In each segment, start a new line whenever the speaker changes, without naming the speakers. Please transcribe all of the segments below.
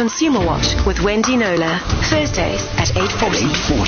Consumer Watch with Wendy Knowler, Thursdays at 8:40.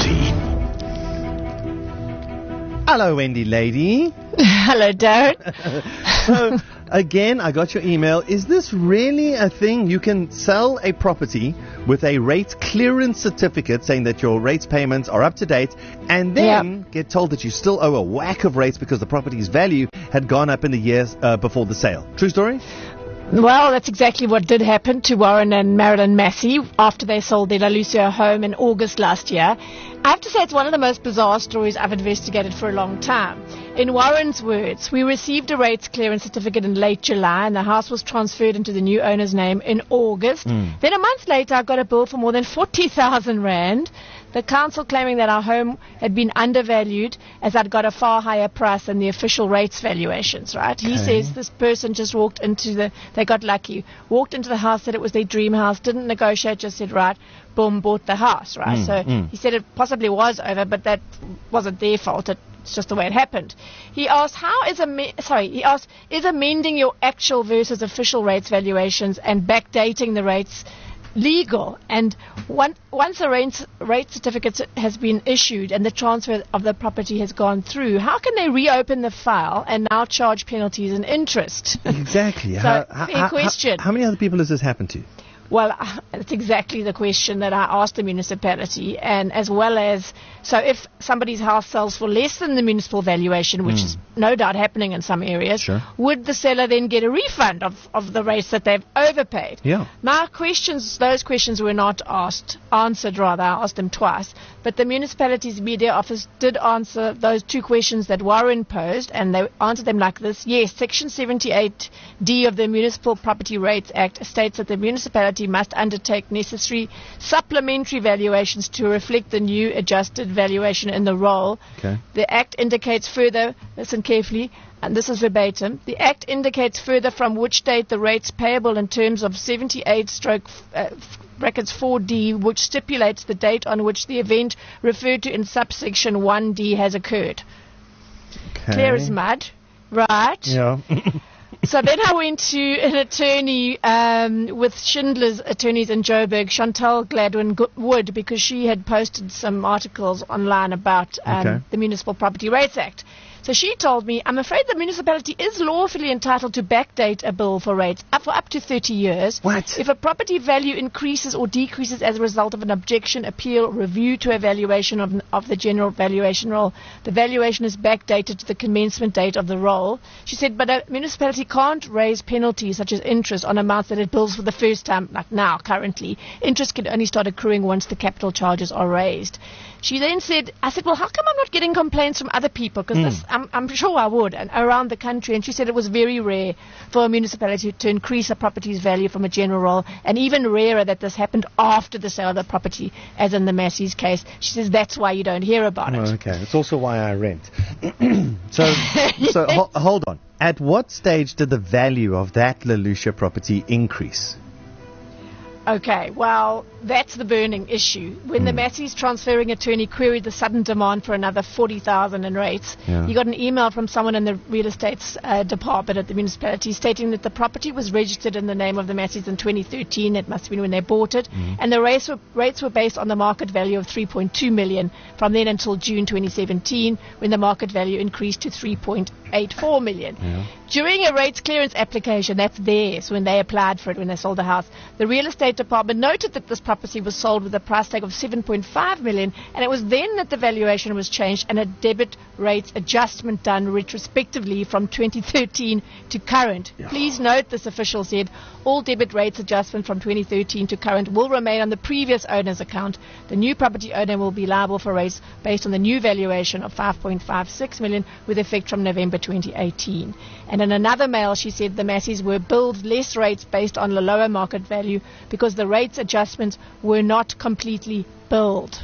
8:40. Hello, Wendy lady.
Hello, Darren.
So, again, I got your email. Is this really a thing? You can sell a property with a rate clearance certificate saying that your rates payments are up to date, and then get told that you still owe a whack of rates because the property's value had gone up in the years before the sale. True story?
Well, that's exactly what did happen to Warren and Marilyn Massey after they sold their La Lucia home in August last year. I have to say it's one of the most bizarre stories I've investigated for a long time. In Warren's words, we received a rates clearance certificate in late July and the house was transferred into the new owner's name in August. Then a month later, I got a bill for more than 40,000 Rand. The council claiming that our home had been undervalued as I'd got a far higher price than the official rates valuations, right? He says this person just walked into they got lucky, walked into the house, said it was their dream house, didn't negotiate, just said, right, boom, bought the house, right? He said it possibly was over, but that wasn't their fault. It's just the way it happened. He asked, is amending your actual versus official rates valuations and backdating the rates legal? And once a rate certificate has been issued and the transfer of the property has gone through, how can they reopen the file and now charge penalties and interest?
Exactly.
Fair question.
How many other people has this happened to?
Well, that's exactly the question that I asked the municipality, and as well as, so if somebody's house sells for less than the municipal valuation, which is no doubt happening in some areas, would the seller then get a refund of the rates that they've overpaid?
Yeah.
My those questions were not answered rather. I asked them twice, but the municipality's media office did answer those two questions that Warren posed, and they answered them like this. Yes, Section 78D of the Municipal Property Rates Act states that the municipality must undertake necessary supplementary valuations to reflect the new adjusted valuation in the roll.
Okay.
The Act indicates further, listen carefully, and this is verbatim, the Act indicates further from which date the rates payable in terms of 78/4D, which stipulates the date on which the event referred to in subsection 1D has occurred.
Okay.
Clear as mud, right?
Yeah.
So then I went to an attorney with Schindler's attorneys in Joburg, Chantal Gladwin Wood, because she had posted some articles online about the Municipal Property Rates Act. So she told me, I'm afraid the municipality is lawfully entitled to backdate a bill for rates for up to 30 years.
What?
If a property value increases or decreases as a result of an objection, appeal, review to a valuation of the general valuation roll, the valuation is backdated to the commencement date of the roll. She said, but a municipality can't raise penalties such as interest on amounts that it bills for the first time, like now, currently. Interest can only start accruing once the capital charges are raised. She then said, I said, well, how come I'm not getting complaints from other people? Because I'm sure I would, and around the country. And she said it was very rare for a municipality to increase a property's value from a general roll, and even rarer that this happened after the sale of the property, as in the Massey's case. She says that's why you don't hear about it.
Okay, it's also why I rent. So hold on. At what stage did the value of that La Lucia property increase?
Okay, well, that's the burning issue. When the Massey's transferring attorney queried the sudden demand for another 40,000 in rates, he got an email from someone in the real estate department at the municipality stating that the property was registered in the name of the Massey's in 2013. It must have been when they bought it. And the rates were based on the market value of 3.2 million from then until June 2017, when the market value increased to 3.84 million. During a rates clearance application, that's theirs, when they applied for it, when they sold the house, the real estate department noted that this property was sold with a price tag of 7.5 million, and it was then that the valuation was changed and a debit rates adjustment done retrospectively from 2013 to current. Please note, this official said, all debit rates adjustment from 2013 to current will remain on the previous owner's account. The new property owner will be liable for rates based on the new valuation of 5.56 million with effect from November 2018. And in another mail, she said the Masseys were billed less rates based on the lower market value because the rates adjustments were not completely billed.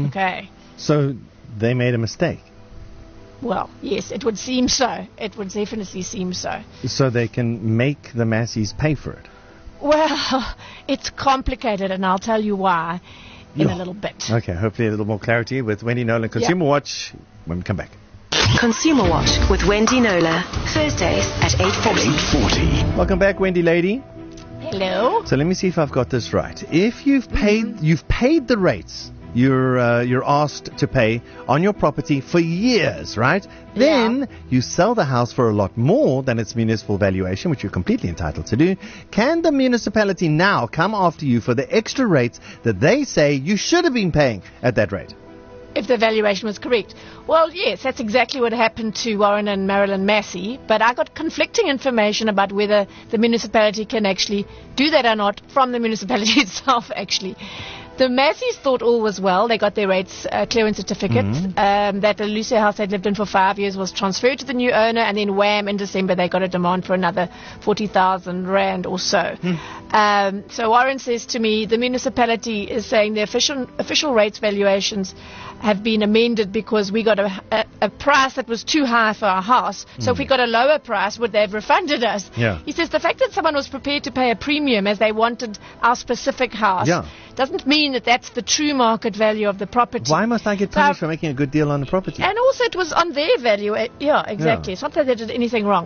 So they made a mistake.
Well, yes, it would seem so. It would definitely seem so.
So they can make the Masseys pay for it?
Well, it's complicated, and I'll tell you why in a little bit.
Okay, hopefully a little more clarity with Wendy Knowler, Consumer Watch, when we come back.
Consumer Watch with Wendy Knowler, Thursdays at 8:40.
Welcome back, Wendy lady.
Hello?
So let me see if I've got this right. If you've paid the rates you're asked to pay on your property for years, right? Then you sell the house for a lot more than its municipal valuation, which you're completely entitled to do. Can the municipality now come after you for the extra rates that they say you should have been paying at that rate?
If the valuation was correct. Well, yes, that's exactly what happened to Warren and Marilyn Massey, but I got conflicting information about whether the municipality can actually do that or not from the municipality itself, actually. The Masseys thought all was well. They got their rates clearance certificate. That the Lucia house they'd lived in for 5 years was transferred to the new owner, and then wham, in December they got a demand for another 40,000 rand or so. So Warren says to me, the municipality is saying the official rates valuations have been amended because we got a price that was too high for our house. So if we got a lower price, would they have refunded us? He says the fact that someone was prepared to pay a premium as they wanted our specific house doesn't mean that that's the true market value of the property.
Why must I get punished for making a good deal on the property?
And also it was on their value. Exactly. It's not that they did anything wrong.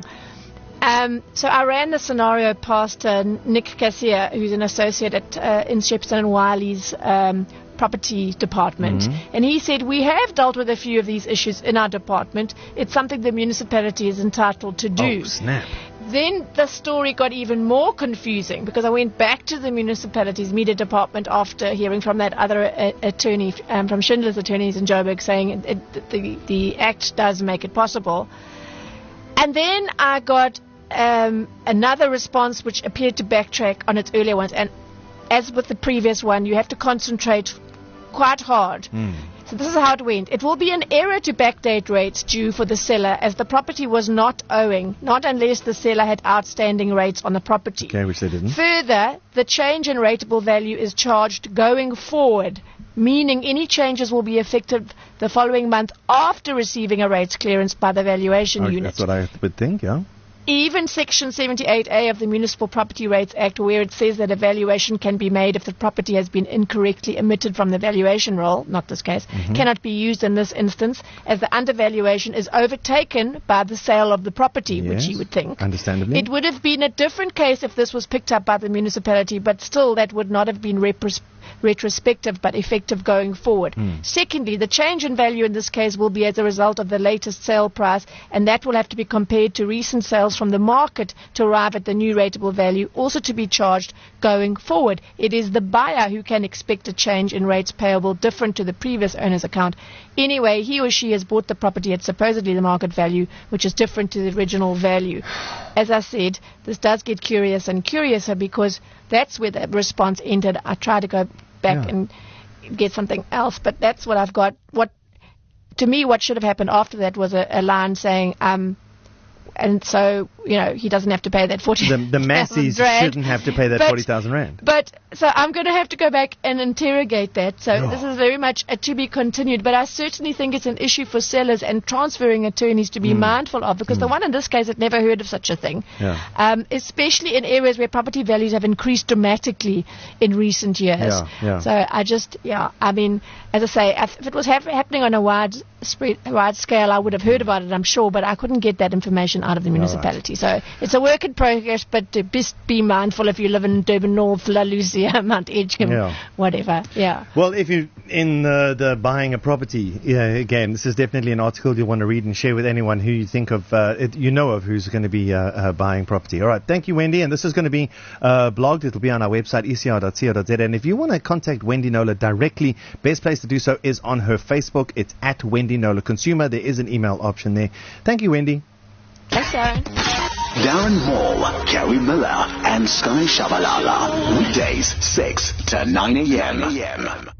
So I ran the scenario past Nick Cassier, who's an associate in Shepstone & Wiley's property department, and he said we have dealt with a few of these issues in our department. It's something the municipality is entitled to do.
Oh, snap.
Then the story got even more confusing because I went back to the municipality's media department after hearing from that other attorney, from Schindler's attorneys in Joburg, saying the Act does make it possible. And then I got another response which appeared to backtrack on its earlier ones. And as with the previous one, you have to concentrate quite hard. So this is how it went. It will be an error to backdate rates due for the seller as the property was not owing, not unless the seller had outstanding rates on the property.
Okay, which they didn't.
Further, the change in rateable value is charged going forward, meaning any changes will be effective the following month after receiving a rates clearance by the valuation unit.
That's what I would think, yeah.
Even Section 78A of the Municipal Property Rates Act, where it says that a valuation can be made if the property has been incorrectly omitted from the valuation roll, not this case, cannot be used in this instance, as the undervaluation is overtaken by the sale of the property, which you would think.
Understandably.
It would have been a different case if this was picked up by the municipality, but still that would not have been retrospective but effective going forward. Secondly, the change in value in this case will be as a result of the latest sale price, and that will have to be compared to recent sales from the market to arrive at the new rateable value, also to be charged going forward. It is the buyer who can expect a change in rates payable different to the previous owner's account. Anyway, he or she has bought the property at supposedly the market value, which is different to the original value. As I said, this does get curious and curiouser because that's where the response ended. I tried to go back and get something else, but that's what I've got. What should have happened after that was a line saying, and so, he doesn't have to pay that 40,000
The Masseys shouldn't have to pay that 40,000 rand.
But, so I'm going to have to go back and interrogate that. So this is very much a to be continued. But I certainly think it's an issue for sellers and transferring attorneys to be mindful of, because the one in this case had never heard of such a thing. Especially in areas where property values have increased dramatically in recent years. So I just, I mean, as I say, if it was happening on a wide scale, I would have heard about it, I'm sure, but I couldn't get that information out of the municipality. So it's a work in progress, but just be mindful if you live in Durban North, La Lucia, Mount Edgecombe, whatever.
Well, if you're in the buying a property, again, this is definitely an article you want to read and share with anyone who you think of, who's going to be buying property. All right, thank you, Wendy. And this is going to be blogged. It'll be on our website, ecr.co.za. And if you want to contact Wendy Knowler directly, best place to do so is on her Facebook. It's at Wendy Knowler Consumer. There is an email option there. Thank you, Wendy.
Thanks, Darren.
Darren Moore, Gary Miller, and Sky Shabalala. Weekdays, 6 to 9 a.m.